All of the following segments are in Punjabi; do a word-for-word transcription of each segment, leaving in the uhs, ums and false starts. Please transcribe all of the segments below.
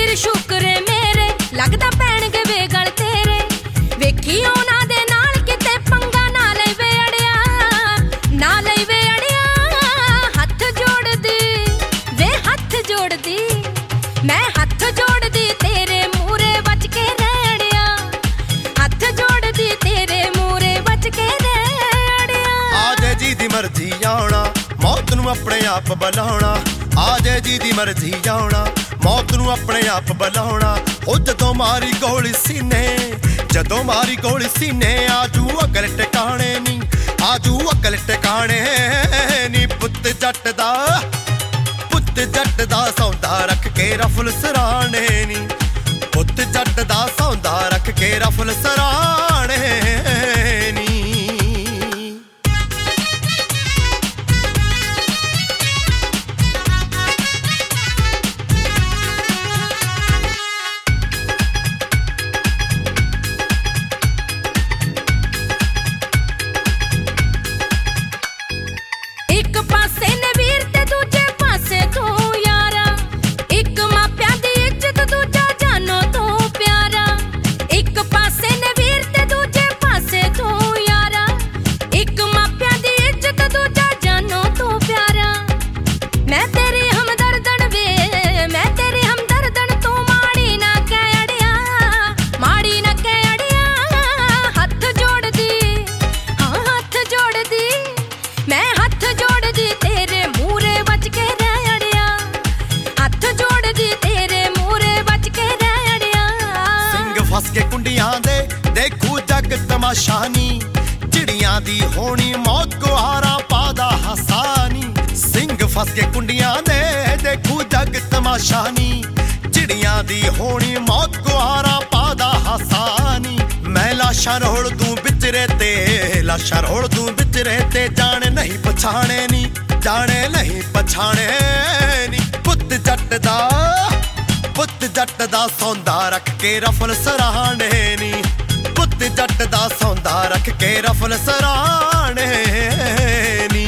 ਵੀਰ ਸ਼ੁਕਰੇ ਮੇਰੇ ਲੱਗਦਾ ਪੈਣਗੇ ਵੇ ਗਲ ਤੇਰੇ ਵੇਖੀ ਉਹਨਾਂ ਦੇ ਨਾਲ ਕਿਤੇ ਪੰਗਾ ਨਾ ਲੈ ਵੇ ਅੜਿਆ ਨਾ ਲੈ ਵੇ ਅੜਿਆ ਹੱਥ ਜੋੜਦੀ ਵੇ ਹੱਥ ਜੋੜਦੀ ਮੈਂ ਹੱਥ ਜੋੜਦੀ ਤੇਰੇ ਮੂਰੇ ਬਚ ਕੇ ਰਹਿ ਅੜਿਆ ਹੱਥ ਜੋੜਦੀ ਤੇਰੇ ਮੂਰੇ ਬਚ ਕੇ ਰਹਿ ਅੜਿਆ ਆ ਜੇ ਜੀ ਦੀ ਮਰਜ਼ੀ ਆਉਣਾ ਮੌਤ ਨੂੰ ਆਪਣੇ ਆਪ ਬੁਲਾਉਣਾ ਆ ਜੇ ਜੀ ਦੀ ਮਰਜ਼ੀ ਆਉਣਾ ਮੌਤ ਨੂੰ ਆਪਣੇ ਆਪ ਬੁਲਾਉਣਾ ਉਹ ਜਦੋਂ ਮਾਰੀ ਗੋਲੀ ਸੀਨੇ ਜਦੋਂ ਮਾਰੀ ਗੋਲੀ ਸੀਨੇ ਆਜੂ ਅਕਲ ਟਿਕਾਣੇ ਨੀ ਆਜੂ ਅਕਲ ਟਿਕਾਣੇ ਨੀ ਪੁੱਤ ਜੱਟ ਦਾ ਪੁੱਤ ਜੱਟ ਦਾ ਸੌਂਦਾ ਰੱਖ ਕੇ ਰਫਲ ਸਰਾਣੇ ਨੀ ਪੁੱਤ ਜੱਟ ਦਾ ਸੌਂਦਾ ਰੱਖ ਕੇ ਰਫਲ ਸਰਾਣੇ ਨੀ ਇੱਕ ਪਾਸੇ ਨੇ ਵੀਰ ਤੇ ਦੂਜੇ ਪਾਸੇ ਤੂੰ ਯਾਰਾ ਇੱਕ ਮਾਪਿਆਂ ਦੀ ਇੱਜ਼ਤ ਦੂਜਾ ਜਾਨੋ ਤੂੰ ਪਿਆਰਾ ਇੱਕ ਪਾਸੇ ਨੇ ਵੀਰ ਤੇ ਦੂਜੇ ਪਾਸੇ ਤੂੰ ਯਾਰਾ ਇੱਕ ਮਾਪਿਆਂ ਦੀ ਇੱਜ਼ਤ ਦੂਜਾ ਜਾਨੋ ਤੂੰ ਪਿਆਰਾ ਮੈਂ ਤੇਰੀ ਹਮਦਰਦਨ ਵੇ ਮੈਂ ਤੇਰੀ ਹਮਦਰਦਨ ਤੂੰ ਮਾੜੀ ਨਾ ਕਹਿ ਅੜਿਆ ਮਾੜੀ ਨਾ ਕਹਿ ਅੜਿਆ ਹੱਥ ਜੋੜਦੀ ਹਾਂ ਹੱਥ ਜੋੜਦੀ ਮੈਂ ਹੱਥ ਜੋੜਦੀ ਤੇਰੇ ਮੂਰੇ ਬਚ ਕੇ ਰਹਿ ਅੜਿਆ ਹੱਥ ਜੋੜਦੀ ਤੇਰੇ ਮੂਰੇ ਬਚ ਕੇ ਰਹਿ ਅੜਿਆ ਸਿੰਘ ਫਸ ਕੇ ਕੁੰਡੀਆਂ ਦੇ ਦੇਖੂ ਜੱਗ ਤਮਾਸ਼ਾ ਨੀ ਚਿੜੀਆਂ ਦੀ ਹੋਣੀ ਮੌਤ ਗੁਹਾਰਾ ਪਾਦਾ ਹਸਾਨੀ ਸਿੰਘ ਫਸ ਕੇ ਕੁੰਡੀਆਂ ਦੇ ਦੇਖੂ ਜੱਗ ਤਮਾਸ਼ਾ ਨੀ ਚਿੜੀਆਂ ਦੀ ਹੋਣੀ ਮੌਤ ਗੁਹਾਰਾ ਪਾਦਾ ਹਸਾਨੀ ਮੈਂ ਲਾਸ਼ਾਂ ਰੋਲ ਦੂੰ ਵਿਚਰੇ ਤੇ ਲਾਸ਼ਾਂ ਰੋਲ ਦੂੰ ਵਿਚਰੇ ਤੇ ਜਾਣੇ ਨਹੀਂ ਪਛਾਣੇ ਨੀ ਜਾਣੇ ਨਹੀਂ ਪਛਾਣੇ ਨੀ ਪੁੱਤ ਜੱਟ ਦਾ ਪੁੱਤ ਜੱਟ ਦਾ ਸੌਂਦਾ ਰੱਖ ਕੇ ਰਫਲ ਸਰਾਣੇ ਨੀ ਪੁੱਤ ਜੱਟ ਦਾ ਸੌਂਦਾ ਰੱਖ ਕੇ ਰਫਲ ਸਰਾਣੇ ਨੀ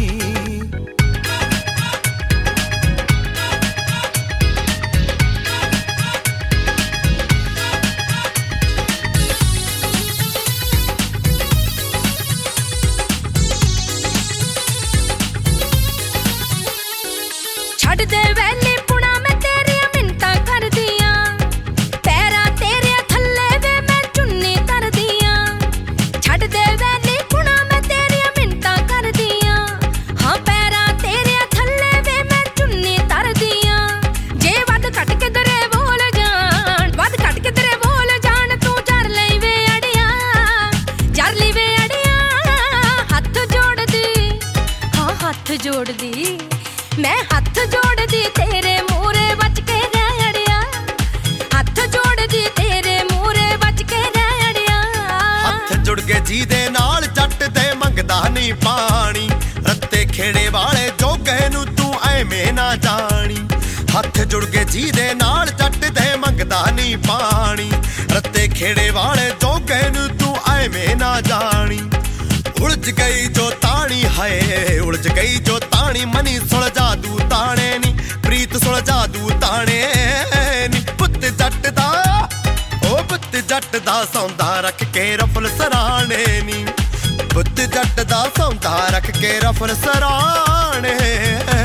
ਛੱਡ ਦੇ ਵੈਲੀ ਪੁਣਾ ਮੈਂ ਤੇਰੀਆਂ ਮਿੰਤਾਂ ਕਰਦੀਆਂ ਪੈਰਾਂ ਤੇਰੇ ਥੱਲੇ ਵੇ ਮੈਂ ਚੁੰਨੀ ਤਰਦੀਆਂ ਛੱਡ ਦੇ ਵੈਲੀ ਪੁਣਾ ਮੈਂ ਤੇਰੀਆਂ ਮਿੰਤਾਂ ਕਰਦੀਆਂ ਹਾਂ ਪੈਰਾਂ ਤੇਰੇ ਥੱਲੇ ਵੇ ਮੈਂ ਚੁੰਨੀ ਤਰਦੀਆਂ ਜੇ ਵੱਧ ਘੱਟ ਕਿਧਰੇ ਬੋਲ ਜਾਣ ਵੱਧ ਘੱਟ ਕਿਧਰੇ ਬੋਲ ਜਾਣ ਤੂੰ ਜਰ ਲਈ ਵੇ ਅੜਿਆ ਜਰ ਲਈ ਵੇ ਅੜਿਆ ਹੱਥ ਜੋੜਦੀ ਹਾਂ ਹੱਥ ਜੋੜਦੀ ਮੈਂ ਹੱਥ ਜੋੜਦੀ ਤੇਰੇ ਮੂਰੇ ਬਚ ਕੇ ਰਹਿ ਅੜਿਆ ਹੱਥ ਜੋੜਦੀ ਤੇਰੇ ਮੂਰੇ ਬਚ ਕੇ ਰਹਿ ਅੜਿਆ ਹੱਥ ਜੁੜ ਕੇ ਜੀ ਦੇ ਨਾਲ ਜੱਟ ਦੇ ਮੰਗਦਾ ਨਹੀਂ ਪਾਣੀ ਰੱਤੇ ਖੇੜੇ ਵਾਲੇ ਜੋਗੇ ਨੂੰ ਤੂੰ ਐਵੇਂ ਨਾ ਜਾਣੀ ਹੱਥ ਜੁੜ ਕੇ ਜੀ ਦੇ ਨਾਲ ਜੱਟ ਦੇ ਮੰਗਦਾ ਨਹੀਂ ਪਾਣੀ ਰੱਤੇ ਖੇੜੇ ਵਾਲੇ ਜੋਗੇ ਨੂੰ ਤੂੰ ਐਵੇਂ ਨਾ ਜਾਣੀ ਉਲਝ ਗਈ ਜੋ ਤਾਣੀ ਹੈ ਉਲਝ ਗਈ ਜੋ ਤਾਣੀ ਮਨੀ ਸੁਲਝਾ ਦੂ ਤਾਣੇ ਨੀ ਪ੍ਰੀਤ ਸੁਲਝਾ ਦੂ ਤਾਣੇ ਨੀ ਪੁੱਤ ਜੱਟ ਦਾ ਉਹ ਪੁੱਤ ਜੱਟ ਦਾ ਸੌਂਦਾ ਰੱਖ ਕੇ ਰਫਲ ਸਰਾਣੇ ਨੀ ਪੁੱਤ ਜੱਟ ਦਾ ਸੌਂਦਾ ਰੱਖ ਕੇ ਰਫਲ ਸਰਾਣੇ